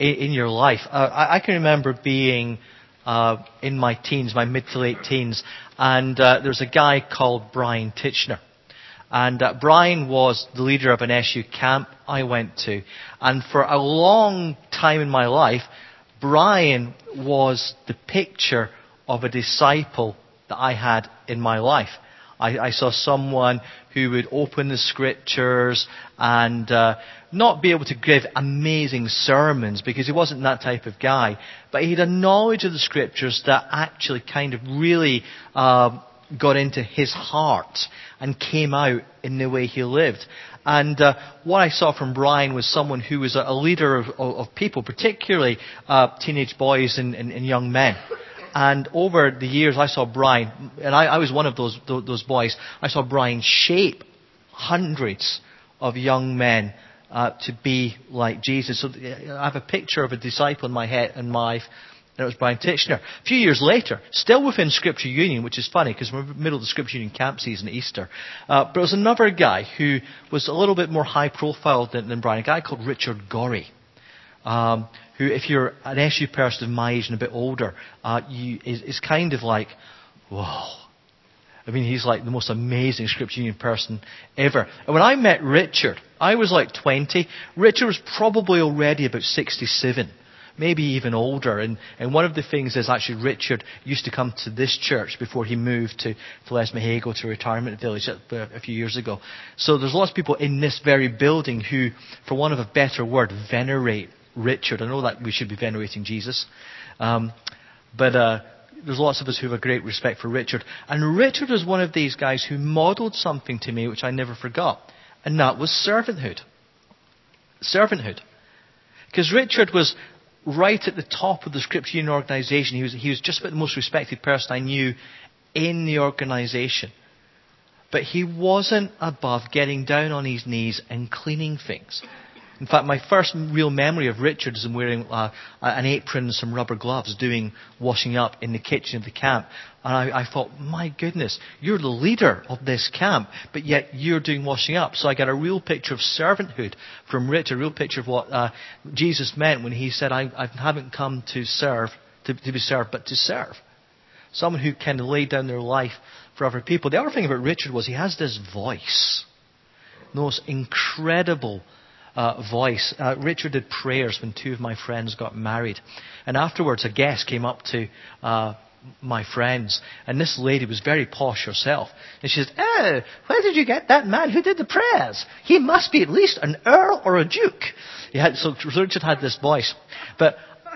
in your life. I can remember being in my teens, my mid to late teens, and there's a guy called Brian Titchener. And Brian was the leader of an SU camp I went to. And for a long time in my life, Brian was the picture of a disciple that I had in my life. I saw someone who would open the scriptures and not be able to give amazing sermons, because he wasn't that type of guy. But he had a knowledge of the scriptures that actually kind of really got into his heart and came out in the way he lived. And what I saw from Brian was someone who was a leader of people, particularly teenage boys and young men. And over the years, I saw Brian, and I was one of those boys. I saw Brian shape hundreds of young men to be like Jesus. So I have a picture of a disciple in my head and my life, and it was Brian Titchener. A few years later, still within Scripture Union, which is funny because we're in the middle of the Scripture Union camp season at Easter, but it was another guy who was a little bit more high profile than Brian, a guy called Richard Gorey. Who, if you're an SU person of my age and a bit older, is kind of like, whoa. I mean, he's like the most amazing Scripture Union person ever. And when I met Richard, I was like 20. Richard was probably already about 67, maybe even older. And one of the things is actually Richard used to come to this church before he moved to Lesmahago, to a retirement village a few years ago. So there's lots of people in this very building who, for want of a better word, venerate Richard. I know that we should be venerating Jesus. But there's lots of us who have a great respect for Richard. And Richard was one of these guys who modeled something to me which I never forgot. And that was servanthood. Servanthood. Because Richard was right at the top of the Scripture Union organization. He was just about the most respected person I knew in the organization. But he wasn't above getting down on his knees and cleaning things. In fact, my first real memory of Richard is him wearing an apron and some rubber gloves doing washing up in the kitchen of the camp. And I thought, my goodness, you're the leader of this camp, but yet you're doing washing up. So I got a real picture of servanthood from Richard, a real picture of what Jesus meant when he said, I haven't come to serve, to be served, but to serve. Someone who can lay down their life for other people. The other thing about Richard was he has this voice. The most incredible voice. Richard did prayers when two of my friends got married. And afterwards, a guest came up to my friends. And this lady was very posh herself. And she said, "Oh, where did you get that man who did the prayers? He must be at least an earl or a duke." So Richard had this voice. But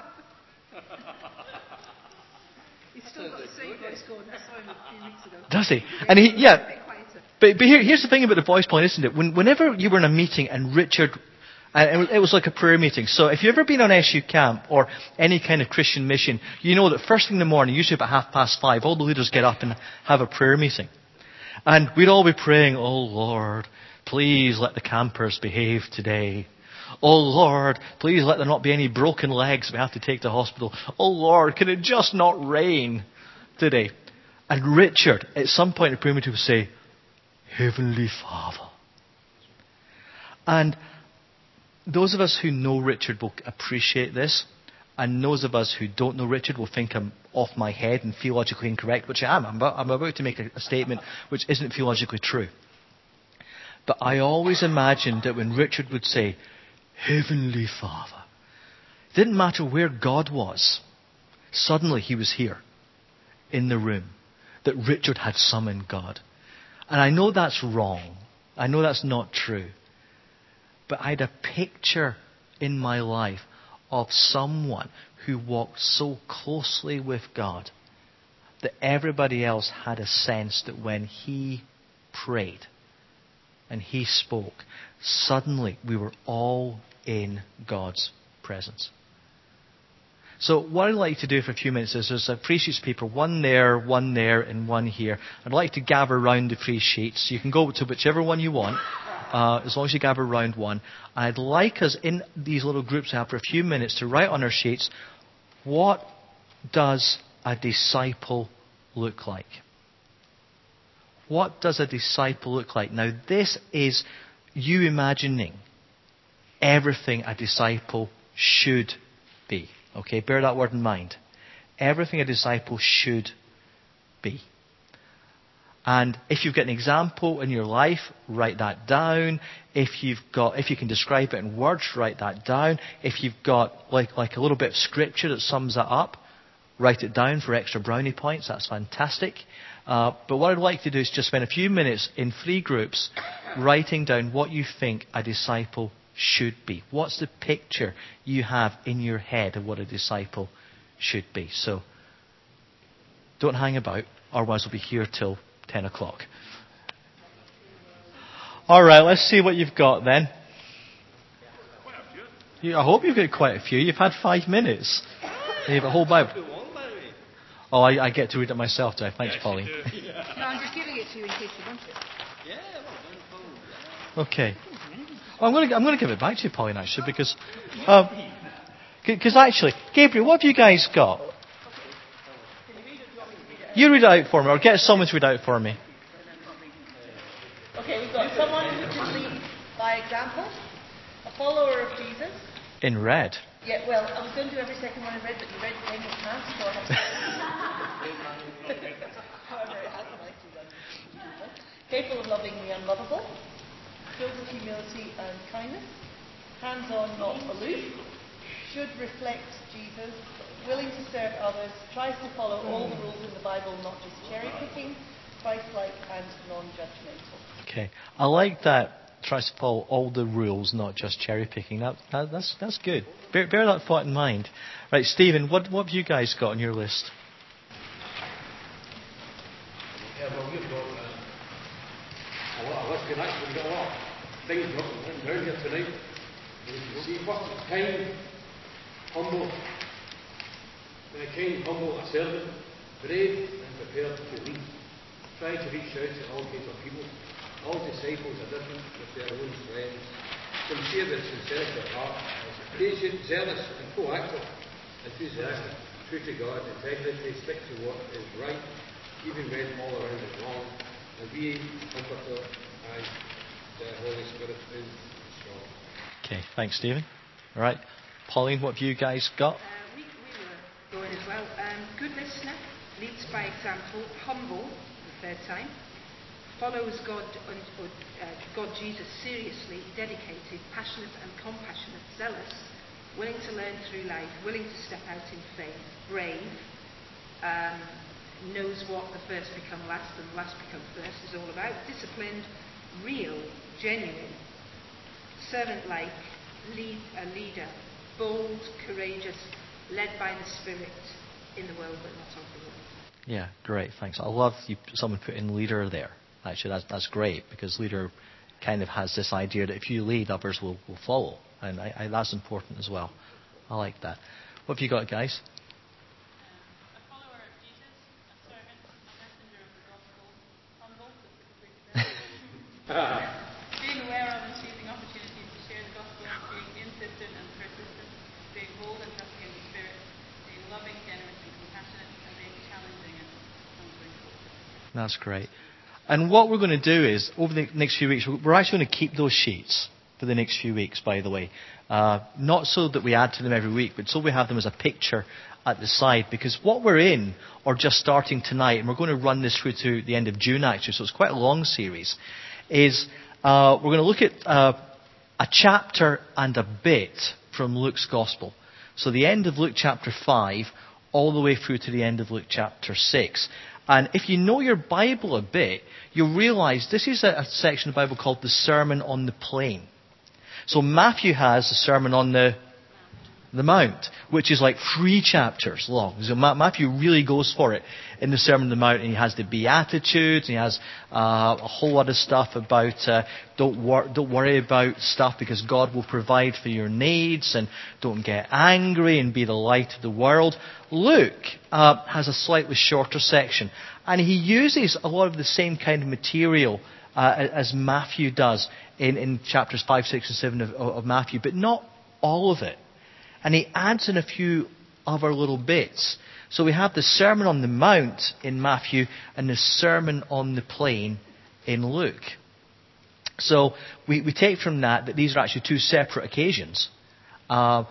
He's still got the same voice going. I saw him a few weeks ago. Does he? And But here's the thing about the voice point, isn't it? Whenever you were in a meeting and Richard, and it was like a prayer meeting. So if you've ever been on SU camp or any kind of Christian mission, you know that first thing in the morning, usually about 5:30, all the leaders get up and have a prayer meeting. And we'd all be praying, "Oh Lord, please let the campers behave today. Oh Lord, please let there not be any broken legs we have to take to hospital. Oh Lord, can it just not rain today?" And Richard, at some point in the prayer meeting, would say, "Heavenly Father." And those of us who know Richard will appreciate this. And those of us who don't know Richard will think I'm off my head and theologically incorrect, which I am. I'm about to make a statement which isn't theologically true. But I always imagined that when Richard would say, "Heavenly Father," it didn't matter where God was. Suddenly he was here in the room. That Richard had summoned God. And I know that's wrong. I know that's not true. But I had a picture in my life of someone who walked so closely with God that everybody else had a sense that when he prayed and he spoke, suddenly we were all in God's presence. So what I'd like to do for a few minutes is there's 3 sheets of paper, one there, and one here. I'd like to gather around the 3 sheets. You can go to whichever one you want, as long as you gather around one. I'd like us in these little groups we have for a few minutes to write on our sheets, what does a disciple look like? What does a disciple look like? Now this is you imagining everything a disciple should be. Okay, bear that word in mind. Everything a disciple should be. And if you've got an example in your life, write that down. If you can describe it in words, write that down. If you've got like a little bit of scripture that sums that up, write it down for extra brownie points. That's fantastic. But what I'd like to do is just spend a few minutes in 3 groups writing down what you think a disciple should be. What's the picture you have in your head of what a disciple should be? So don't hang about, otherwise we'll be here till 10 o'clock. All right, let's see what you've got then. I hope you've got quite a few. You've had 5 minutes. You have a whole Bible. Oh, I get to read it myself, do I? Thanks, Pauline. No, I'm just giving it to you in case you want it. Okay. Well, I'm going to give it back to you, Pauline, actually, because actually, Gabriel, what have you guys got? You read it out for me, or get someone to read it out for me. Okay, we've got someone who can lead by example, a follower of Jesus. In red. Yeah, well, I was going to do every second one in red, but you read the thing with pants, so I have to... However, it has nice to run. Capable of loving the unlovable, filled with humility and kindness, hands-on, not aloof, should reflect Jesus, willing to serve others, tries to follow all the rules in the Bible, not just cherry-picking, Christ-like and non-judgmental. Okay, I like that. Tries to follow all the rules, not just cherry-picking. That's good. Bear that thought in mind. Right, Stephen, what have you guys got on your list? Yeah, well, we've got a lot of list going on. We've got a lot of things written down here tonight. You see, first, kind, humble. Kind, humble, a servant, brave and prepared to lead. Try to reach out to all kinds of people. All disciples are different with their own friends. Sincere with sincerity of heart. Patient, zealous and proactive. Enthusiastic, true to God, integrity, stick to what is right, even when all around is wrong. And be comforted as the Holy Spirit is strong. Okay, thanks, Stephen. All right, Pauline, what have you guys got? We were going as well. Good listener, leads by example, humble, the third time. Follows God Jesus seriously, dedicated, passionate and compassionate, zealous, willing to learn through life, willing to step out in faith, brave, knows what the first become last and the last become first is all about, disciplined, real, genuine, servant-like, a leader, bold, courageous, led by the Spirit in the world but not of the world. Yeah, great, thanks. I love someone put in leader there. Actually, that's great, because leader kind of has this idea that if you lead, others will follow. And that's important as well. I like that. What have you got, guys? A follower of Jesus, a servant, a messenger of the gospel, humble, being aware of and seizing opportunities to share the gospel, being insistent and persistent, being bold and trusting in the Spirit, being loving, generous and compassionate, and being challenging and non-resistant. That's great. And what we're going to do is, over the next few weeks, we're actually going to keep those sheets for the next few weeks, by the way. Not so that we add to them every week, but so we have them as a picture at the side. Because what we're in, or just starting tonight, and we're going to run this through to the end of June actually, so it's quite a long series, is we're going to look at a chapter and a bit from Luke's Gospel. So the end of Luke chapter 5, all the way through to the end of Luke chapter 6. And if you know your Bible a bit, you'll realize this is a section of the Bible called the Sermon on the Plain. So Matthew has the Sermon on the Mount, which is like 3 chapters long. So Matthew really goes for it in the Sermon on the Mount, and he has the Beatitudes, and he has a whole lot of stuff about don't worry about stuff because God will provide for your needs, and don't get angry and be the light of the world. Luke has a slightly shorter section, and he uses a lot of the same kind of material as Matthew does in chapters 5, 6 and 7 of Matthew, but not all of it. And he adds in a few other little bits. So we have the Sermon on the Mount in Matthew and the Sermon on the Plain in Luke. So we take from that these are actually 2 separate occasions.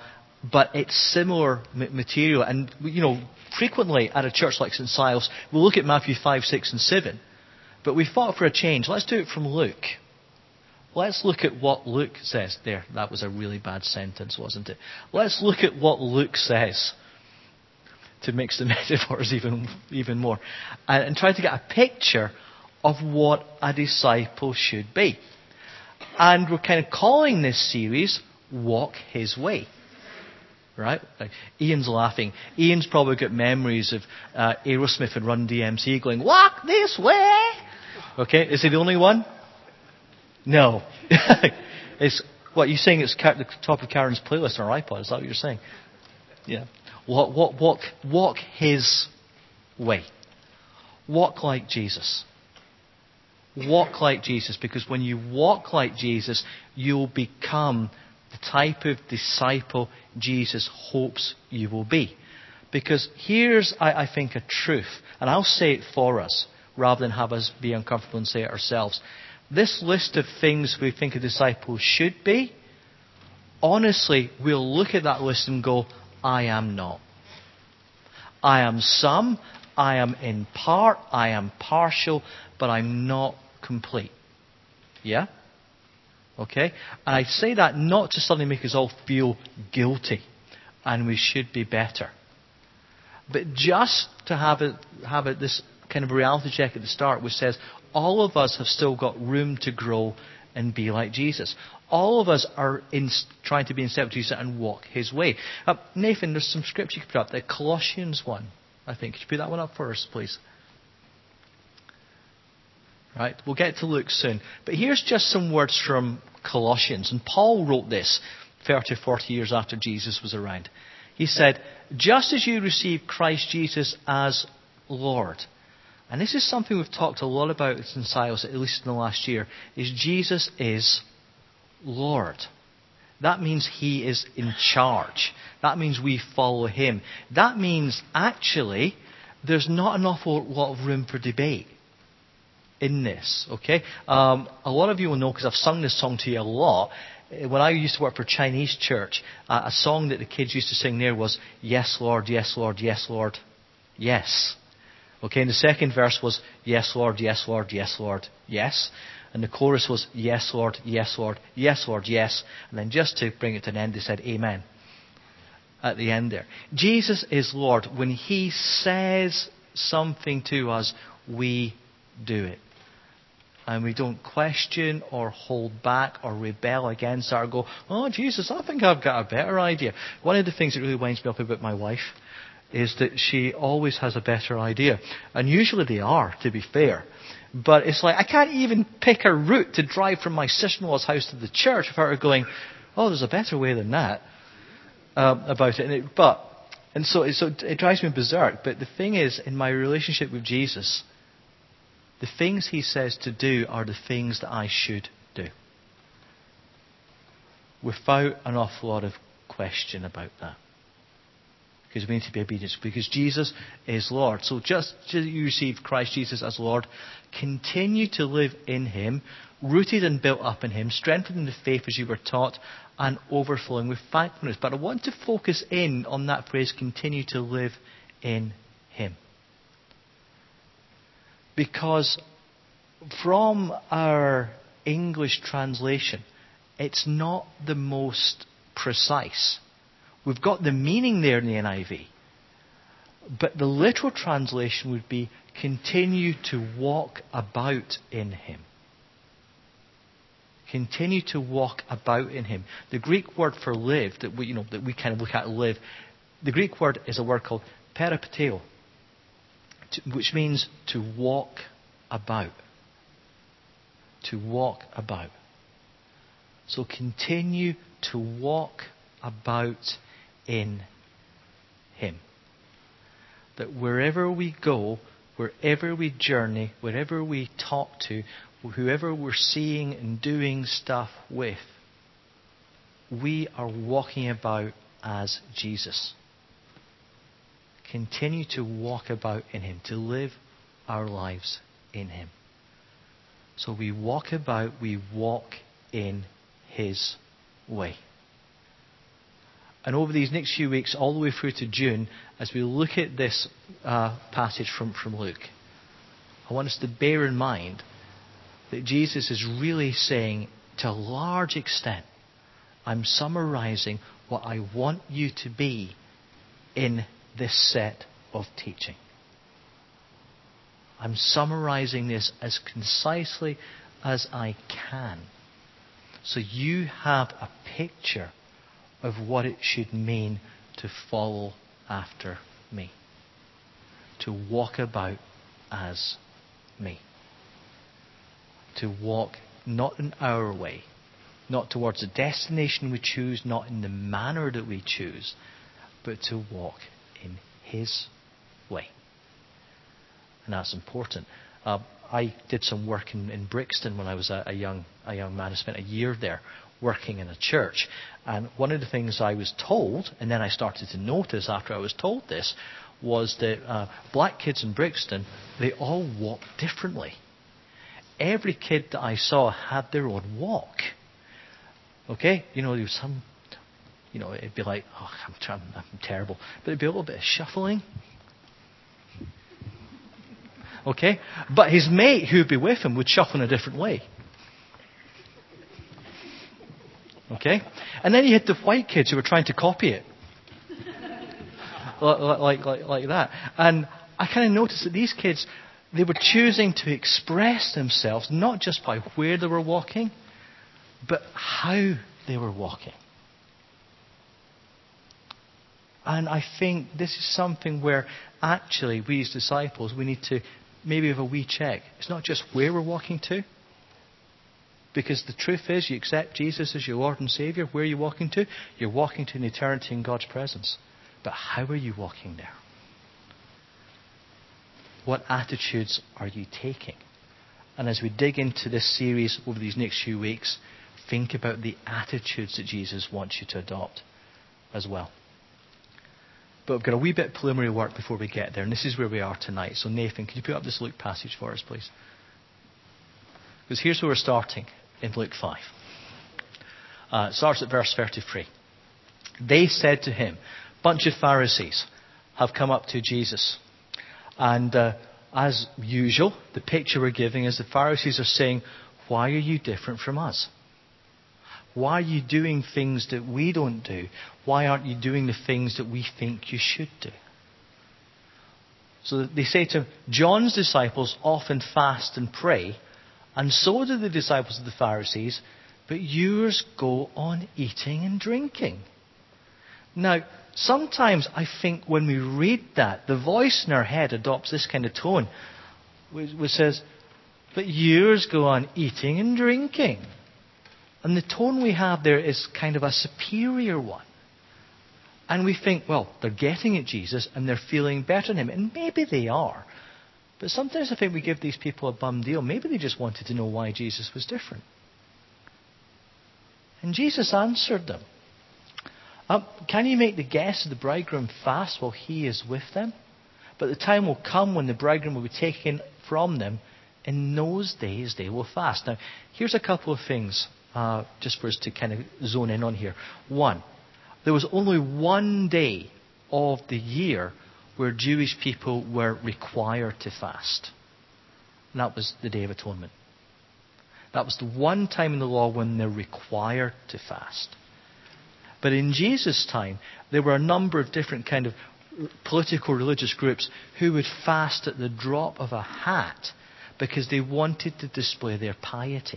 but it's similar material. And, frequently at a church like St. Silas, we'll look at Matthew 5, 6 and 7. But we fought for a change. Let's do it from Luke. Let's look at what Luke says. There, that was a really bad sentence, wasn't it? Let's look at what Luke says to mix the metaphors even more. And try to get a picture of what a disciple should be. And we're kind of calling this series, Walk His Way. Right? Ian's laughing. Ian's probably got memories of Aerosmith and Run DMC going, walk this way! Okay, is he the only one? No. It's what you saying? It's the top of Karen's playlist on her iPod. Is that what you're saying? Yeah. Walk His way. Walk like Jesus. Walk like Jesus, because when you walk like Jesus, you'll become the type of disciple Jesus hopes you will be. Because here's, I think, a truth, and I'll say it for us, rather than have us be uncomfortable and say it ourselves. This list of things we think a disciple should be, honestly, we'll look at that list and go, I am not. I am some, I am in part, I am partial, but I'm not complete. Yeah? Okay? And I say that not to suddenly make us all feel guilty and we should be better. But just to have it this kind of reality check at the start which says all of us have still got room to grow and be like Jesus. All of us are trying to be in step with Jesus and walk His way. Nathan, there's some scripture you can put up. The Colossians one, I think. Could you put that one up for us, please? Right, we'll get to Luke soon. But here's just some words from Colossians. And Paul wrote this 30, 40 years after Jesus was around. He said, just as you received Christ Jesus as Lord. And this is something we've talked a lot about in Silas, at least in the last year, is Jesus is Lord. That means He is in charge. That means we follow Him. That means, actually, there's not an awful lot of room for debate in this, okay? A lot of you will know, because I've sung this song to you a lot. When I used to work for Chinese church, a song that the kids used to sing there was, yes, Lord, yes, Lord, yes, Lord, yes. Okay, and the second verse was, yes, Lord, yes, Lord, yes, Lord, yes. And the chorus was, yes, Lord, yes, Lord, yes, Lord, yes. And then just to bring it to an end, they said, amen. At the end there. Jesus is Lord. When He says something to us, we do it. And we don't question or hold back or rebel against it or go, oh, Jesus, I think I've got a better idea. One of the things that really winds me up about my wife is that she always has a better idea. And usually they are, to be fair. But it's like, I can't even pick a route to drive from my sister-in-law's house to the church without her going, oh, there's a better way than that about it. And so it drives me berserk. But the thing is, in my relationship with Jesus, the things He says to do are the things that I should do. Without an awful lot of question about that. Because we need to be obedient. Because Jesus is Lord. So just as you receive Christ Jesus as Lord, continue to live in Him, rooted and built up in Him, strengthened in the faith as you were taught, and overflowing with thankfulness. But I want to focus in on that phrase, continue to live in Him. Because from our English translation, it's not the most precise. We've got the meaning there in the NIV. But the literal translation would be, continue to walk about in Him. Continue to walk about in Him. The Greek word for live, that we kind of look at live, the Greek word is a word called peripateo, which means to walk about. To walk about. So continue to walk about in Him. That wherever we go, wherever we journey, wherever we talk to, whoever we're seeing and doing stuff with, we are walking about as Jesus. Continue to walk about in Him, to live our lives in Him. So we walk about, we walk in His way. And over these next few weeks, all the way through to June, as we look at this passage from Luke, I want us to bear in mind that Jesus is really saying, to a large extent, I'm summarizing what I want you to be in this set of teaching. I'm summarizing this as concisely as I can, so you have a picture of what it should mean to follow after me, to walk about as me, to walk not in our way, not towards the destination we choose, not in the manner that we choose, but to walk in His way. And that's important. I did some work in Brixton when I was a young man. I spent a year there working in a church. And one of the things I was told, and then I started to notice after I was told this, was that black kids in Brixton, they all walk differently. Every kid that I saw had their own walk. Okay? There was some, it'd be like, oh, I'm terrible. But it'd be a little bit of shuffling. Okay? But his mate who would be with him would shuffle in a different way. Okay? And then you had the white kids who were trying to copy it. like that. And I kind of noticed that these kids, they were choosing to express themselves not just by where they were walking, but how they were walking. And I think this is something where actually we as disciples, we need to maybe have a wee check. It's not just where we're walking to. Because the truth is, you accept Jesus as your Lord and Saviour. Where are you walking to? You're walking to an eternity in God's presence. But how are you walking there? What attitudes are you taking? And as we dig into this series over these next few weeks, think about the attitudes that Jesus wants you to adopt as well. But we've got a wee bit of preliminary work before we get there, and this is where we are tonight. So Nathan, could you put up this Luke passage for us, please? Because here's where we're starting in Luke 5. It starts at verse 33. They said to him, bunch of Pharisees have come up to Jesus. And as usual, the picture we're giving is the Pharisees are saying, why are you different from us? Why are you doing things that we don't do? Why aren't you doing the things that we think you should do? So they say to him, John's disciples often fast and pray, and so do the disciples of the Pharisees, but yours go on eating and drinking. Now, sometimes I think when we read that, the voice in our head adopts this kind of tone, which says, but yours go on eating and drinking. And the tone we have there is kind of a superior one. And we think, well, they're getting at Jesus and they're feeling better than him. And maybe they are. But sometimes I think we give these people a bum deal. Maybe they just wanted to know why Jesus was different. And Jesus answered them. Can you make the guests of the bridegroom fast while he is with them? But the time will come when the bridegroom will be taken from them. In those days they will fast. Now, here's a couple of things just for us to kind of zone in on here. One, there was only one day of the year where Jewish people were required to fast. And that was the Day of Atonement. That was the one time in the law when they're required to fast. But in Jesus' time, there were a number of different kind of political religious groups who would fast at the drop of a hat because they wanted to display their piety.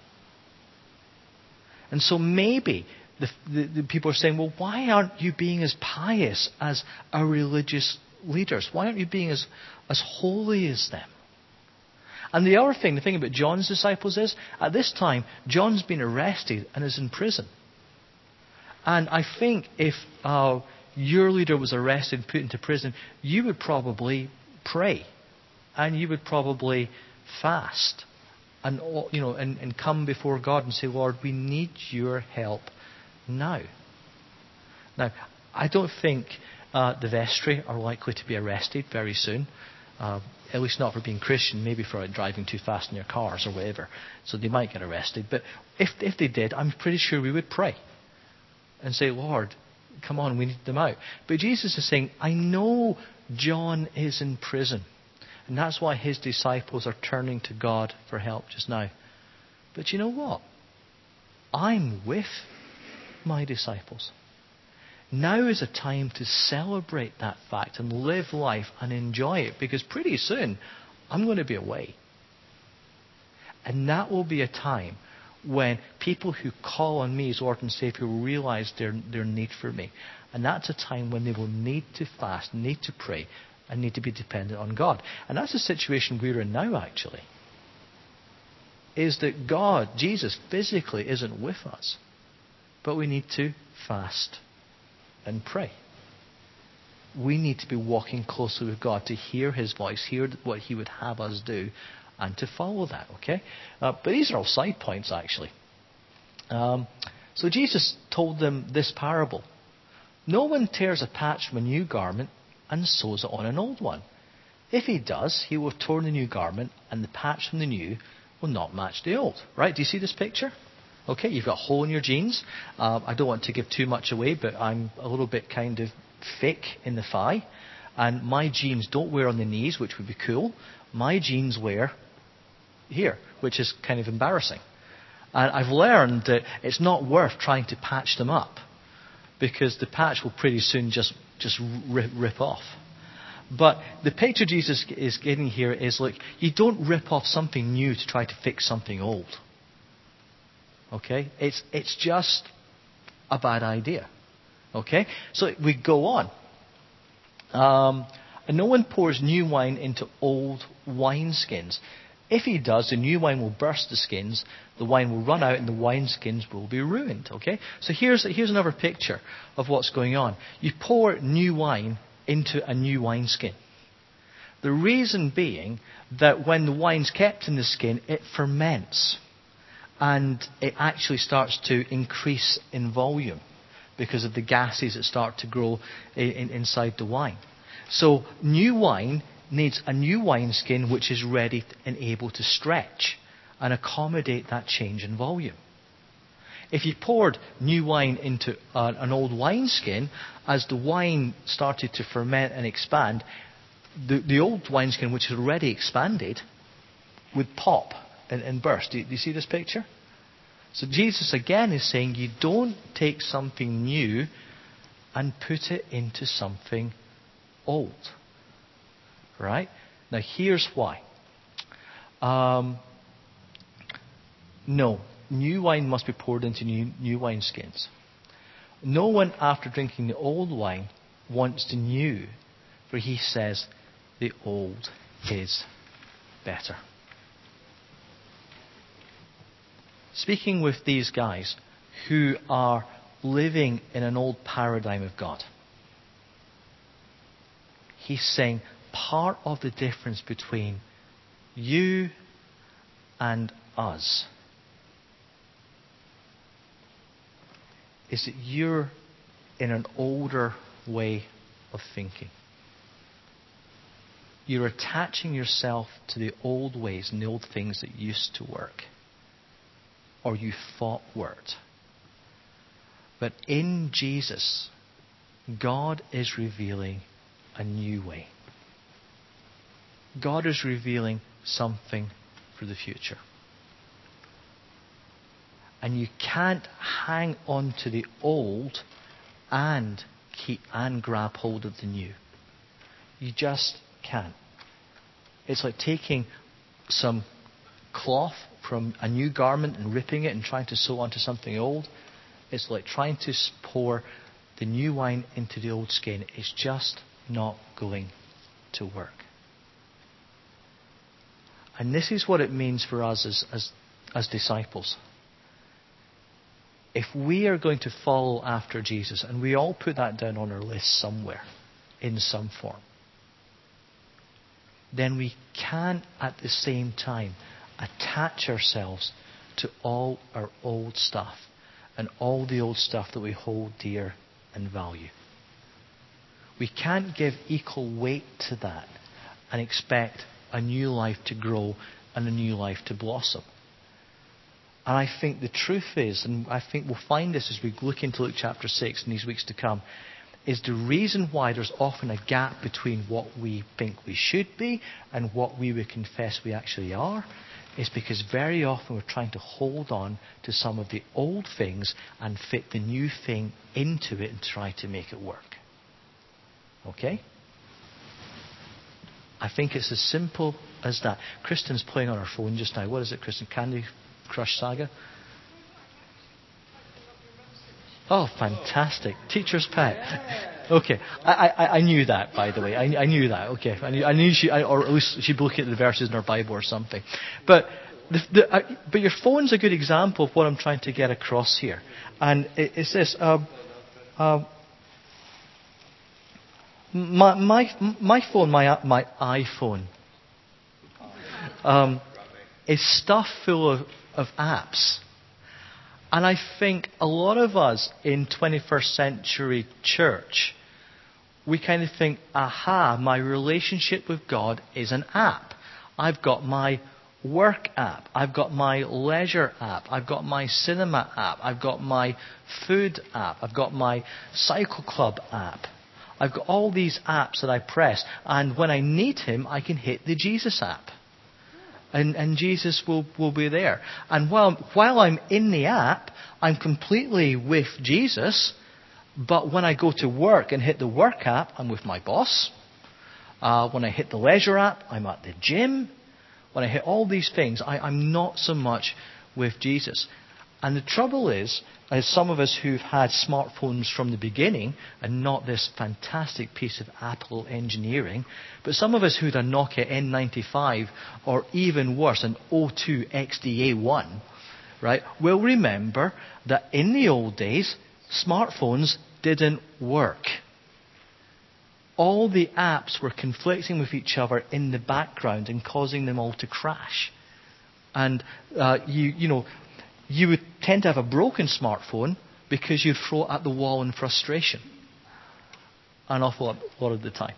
And so maybe the people are saying, well, why aren't you being as pious as our religious leaders? Why aren't you being as holy as them? And the other thing, the thing about John's disciples is, at this time, John's been arrested and is in prison. And I think if your leader was arrested and put into prison, you would probably pray. And you would probably fast. And come before God and say, Lord, we need your help now. Now, I don't think the vestry are likely to be arrested very soon. At least not for being Christian, maybe for driving too fast in their cars or whatever. So they might get arrested. But if they did, I'm pretty sure we would pray. And say, Lord, Come on, we need them out. But Jesus is saying, I know John is in prison. And that's why his disciples are turning to God for help just now. But you know what? I'm with my disciples. Now is a time to celebrate that fact and live life and enjoy it, because pretty soon I'm going to be away. And that will be a time when people who call on me as Lord and Savior will realize their need for me. And that's a time when they will need to fast, need to pray, and need to be dependent on God. And that's the situation we're in now, actually. Is that God, Jesus, physically isn't with us. But we need to fast and pray. We need to be walking closely with God to hear His voice, hear what He would have us do, and to follow that, okay? But these are all side points, actually. So Jesus told them this parable. No one tears a patch from a new garment and sews it on an old one. If he does, he will have torn the new garment, and the patch from the new will not match the old. Right? Do you see this picture? Okay, you've got a hole in your jeans. I don't want to give too much away, but I'm a little bit kind of thick in the thigh. And my jeans don't wear on the knees, which would be cool. My jeans wear here, which is kind of embarrassing. And I've learned that it's not worth trying to patch them up, because the patch will pretty soon just rip off. But the picture Jesus is getting here is, look, you don't rip off something new to try to fix something old. Okay? It's just a bad idea. Okay? So we go on. And no one pours new wine into old wineskins. If he does, the new wine will burst the skins, the wine will run out, and the wineskins will be ruined. Okay? So here's another picture of what's going on. You pour new wine into a new wineskin. The reason being that when the wine's kept in the skin, it ferments. And it actually starts to increase in volume because of the gases that start to grow inside the wine. So new wine needs a new wineskin which is ready and able to stretch and accommodate that change in volume. If you poured new wine into an old wineskin, as the wine started to ferment and expand, the old wineskin, which had already expanded, would pop and burst. Do you see this picture? So Jesus again is saying you don't take something new and put it into something old. Right? Now here's why. No, new wine must be poured into new wineskins. No one after drinking the old wine wants the new, for he says the old is better. Speaking with these guys who are living in an old paradigm of God, he's saying part of the difference between you and us is that you're in an older way of thinking. You're attaching yourself to the old ways and the old things that used to work, or you thought worked. But in Jesus, God is revealing a new way. God is revealing something for the future. And you can't hang on to the old and grab hold of the new. You just can't. It's like taking some cloth from a new garment and ripping it and trying to sew onto something old. It's like trying to pour the new wine into the old skin. It's just not going to work. And this is what it means for us as disciples. If we are going to follow after Jesus, and we all put that down on our list somewhere, in some form, then we can at the same time attach ourselves to all our old stuff and all the old stuff that we hold dear and value. We can't give equal weight to that and expect a new life to grow and a new life to blossom. And I think the truth is, and I think we'll find this as we look into Luke chapter 6 in these weeks to come, is the reason why there's often a gap between what we think we should be and what we would confess we actually are, is because very often we're trying to hold on to some of the old things and fit the new thing into it and try to make it work. Okay? I think it's as simple as that. Kristen's playing on her phone just now. What is it, Kristen? Candy Crush Saga? Oh, fantastic. Teacher's pet. Okay. I knew that, by the way. I knew that. Okay. I knew she, or at least she'd be looking at the verses in her Bible or something. But but your phone's a good example of what I'm trying to get across here. And it's this. My phone, my iPhone, is stuffed full of apps. And I think a lot of us in 21st century church, we kind of think, aha, my relationship with God is an app. I've got my work app. I've got my leisure app. I've got my cinema app. I've got my food app. I've got my cycle club app. I've got all these apps that I press. And when I need Him, I can hit the Jesus app. And Jesus will be there. And while I'm in the app, I'm completely with Jesus. But when I go to work and hit the work app, I'm with my boss. When I hit the leisure app, I'm at the gym. When I hit all these things, I'm not so much with Jesus. And the trouble is, as some of us who've had smartphones from the beginning, and not this fantastic piece of Apple engineering, but some of us who'd a Nokia N95, or even worse, an O2 XDA1, right, will remember that in the old days, smartphones didn't work. All the apps were conflicting with each other in the background and causing them all to crash. And you would tend to have a broken smartphone because you'd throw it at the wall in frustration an awful lot of the time.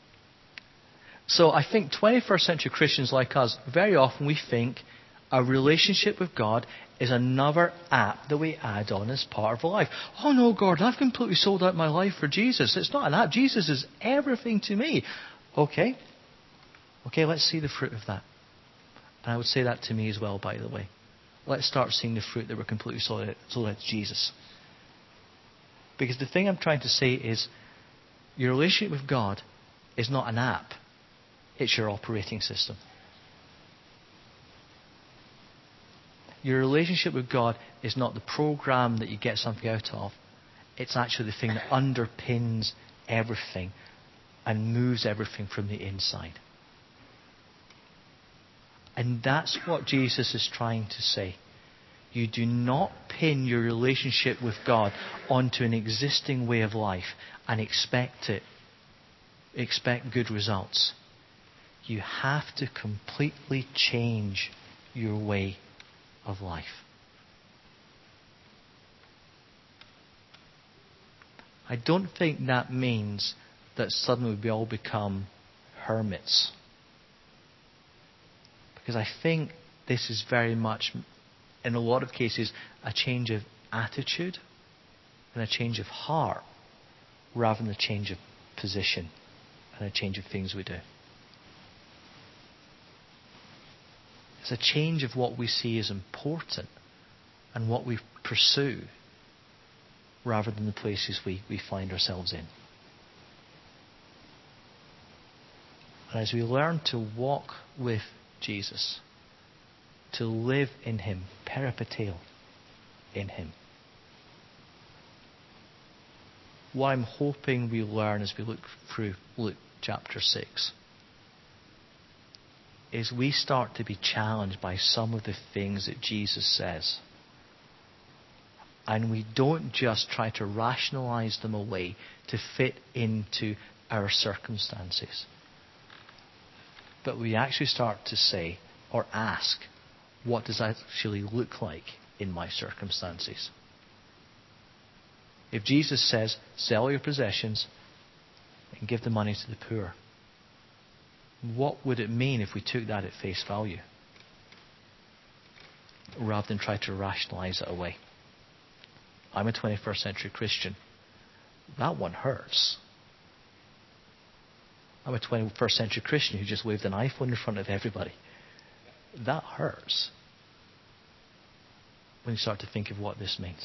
So I think 21st century Christians like us, very often we think a relationship with God is another app that we add on as part of our life. Oh no, Gordon, I've completely sold out my life for Jesus. It's not an app. Jesus is everything to me. Okay, let's see the fruit of that. And I would say that to me as well, by the way. Let's start seeing the fruit that we're completely sold out to Jesus. Because the thing I'm trying to say is, your relationship with God is not an app. It's your operating system. Your relationship with God is not the program that you get something out of. It's actually the thing that underpins everything and moves everything from the inside. And that's what Jesus is trying to say. You do not pin your relationship with God onto an existing way of life and expect good results. You have to completely change your way of life. I don't think that means that suddenly we all become hermits. Because I think this is very much, in a lot of cases, a change of attitude and a change of heart rather than a change of position and a change of things we do. It's a change of what we see as important and what we pursue rather than the places we find ourselves in. And as we learn to walk with Jesus, to live in Him, peripateo in Him, what I'm hoping we learn as we look through Luke chapter 6 is we start to be challenged by some of the things that Jesus says. And we don't just try to rationalize them away to fit into our circumstances. But we actually start to say or ask, what does that actually look like in my circumstances? If Jesus says, sell your possessions and give the money to the poor, what would it mean if we took that at face value? rather than try to rationalize it away. I'm a 21st century Christian. That one hurts. I'm a 21st century Christian who just waved an iPhone in front of everybody. That hurts when you start to think of what this means.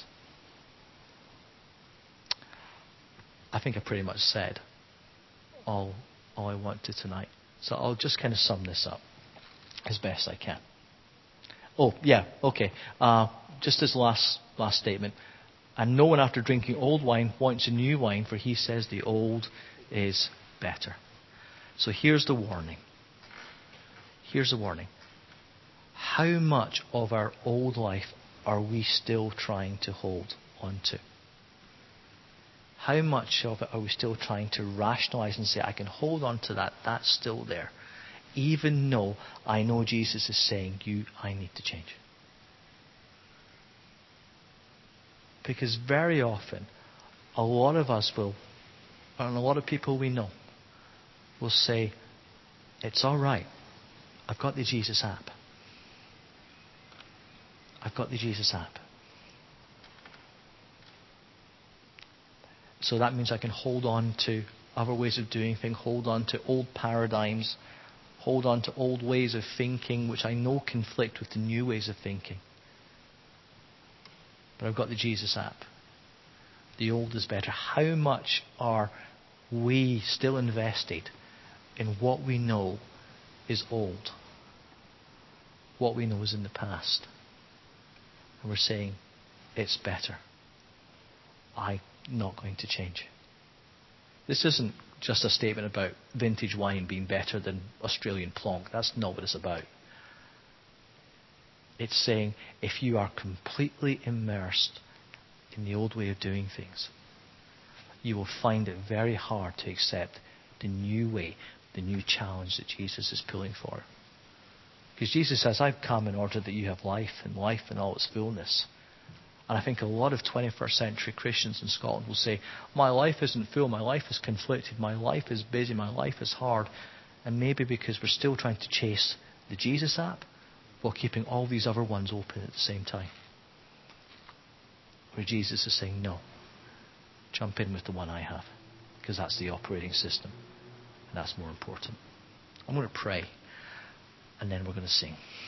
I think I pretty much said all I wanted tonight. So I'll just kind of sum this up as best I can. Oh, yeah, okay. Just as last statement. And no one after drinking old wine wants a new wine, for he says the old is better. So here's the warning. Here's the warning. How much of our old life are we still trying to hold on to? How much of it are we still trying to rationalize and say, I can hold on to that, that's still there. Even though I know Jesus is saying, I need to change. Because very often, a lot of us will, and a lot of people we know, will say, it's all right. I've got the Jesus app. I've got the Jesus app. So that means I can hold on to other ways of doing things, hold on to old paradigms, hold on to old ways of thinking which I know conflict with the new ways of thinking. But I've got the Jesus app. The old is better. How much are we still invested in what we know is old? What we know is in the past. And we're saying, it's better. I'm not going to change. This isn't just a statement about vintage wine being better than Australian plonk. That's not what it's about. It's saying if you are completely immersed in the old way of doing things, you will find it very hard to accept the new way, the new challenge that Jesus is pulling for. Because Jesus says, I've come in order that you have life and life in all its fullness. And I think a lot of 21st century Christians in Scotland will say, my life isn't full, my life is conflicted, my life is busy, my life is hard. And maybe because we're still trying to chase the Jesus app while keeping all these other ones open at the same time. Where Jesus is saying, no, jump in with the one I have. Because that's the operating system. And that's more important. I'm going to pray. And then we're going to sing.